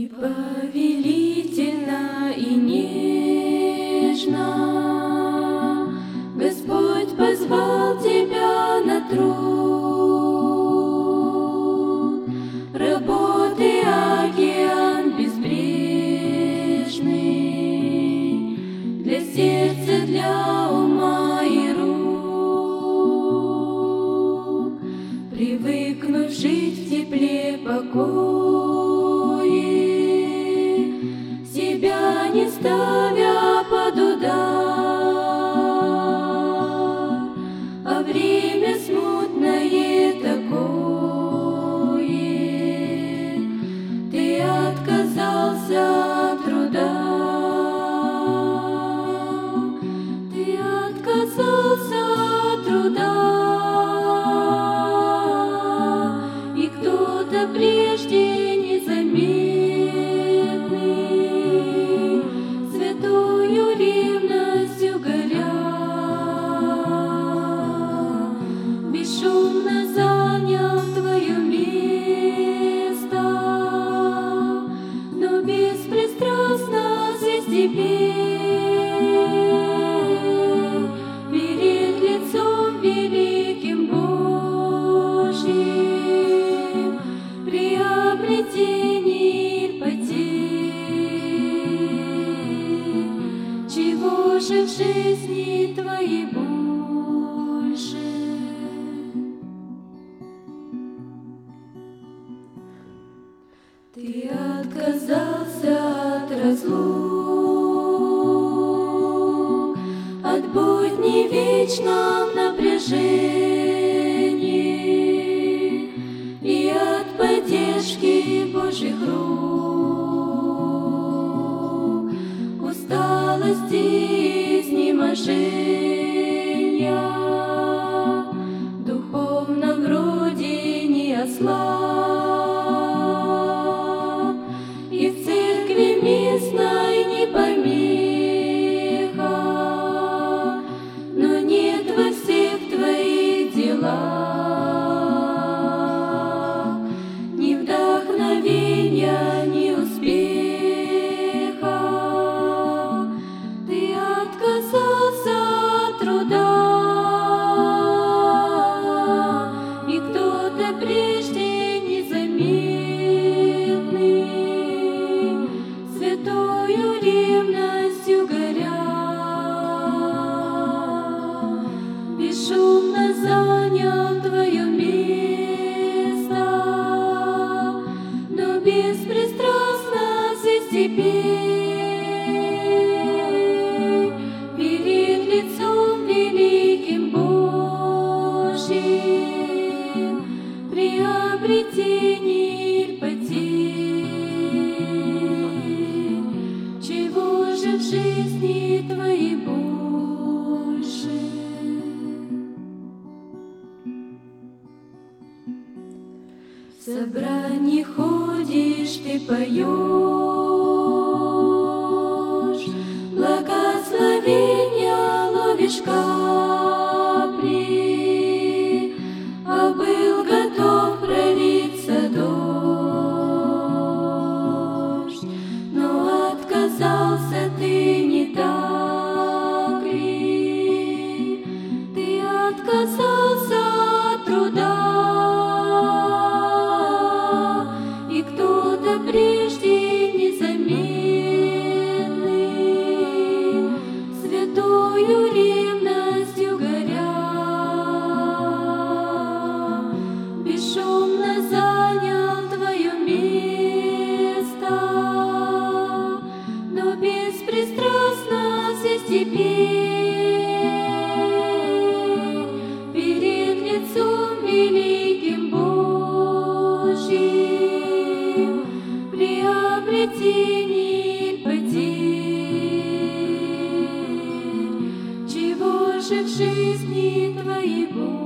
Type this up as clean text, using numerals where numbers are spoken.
И повелительно, и нежно Господь позвал тебя на труд. Работы океан безбрежный для сердца, для ума и рук. Привыкнув жить в тепле, покое, себя не ставя под удар, а время смутное такое, ты отказался от труда, ты отказался от труда, и кто-то прежде незаметный святою ревностью горя бесшумно занял твое место, но беспристрастно здесь теперь перед лицом великим Божьим при обретении потерь. Чего же в жизни твоей больше? Ты отказался от разлук, от будней вечном напряжении и от поддержки Божьих рук, усталости, изнеможения, духовно вроде не ослаб, и в церкви местной не помеха, но нет во всех твоих делах ни вдохновения, ни успеха. Ты отказался от труда, и кто-то прежде незаметный святою ревностью горя бесшумно занял твое место, но беспристрастно здесь теперь перед лицом великим Божьим при обретении потерь. Чего же в жизни твоей больше? В собрании ходишь, ты поешь, благословения ловишь капли, а был готов пролиться дождь, но отказался ты, не так ли? Ты отказался от труда, и кто-то прежде незаметный святою ревностью горя бесшумно занял твое место, но беспристрастно здесь теперь перед лицом великим Божьим при обретении потерь. Чего же в жизни твоей больше?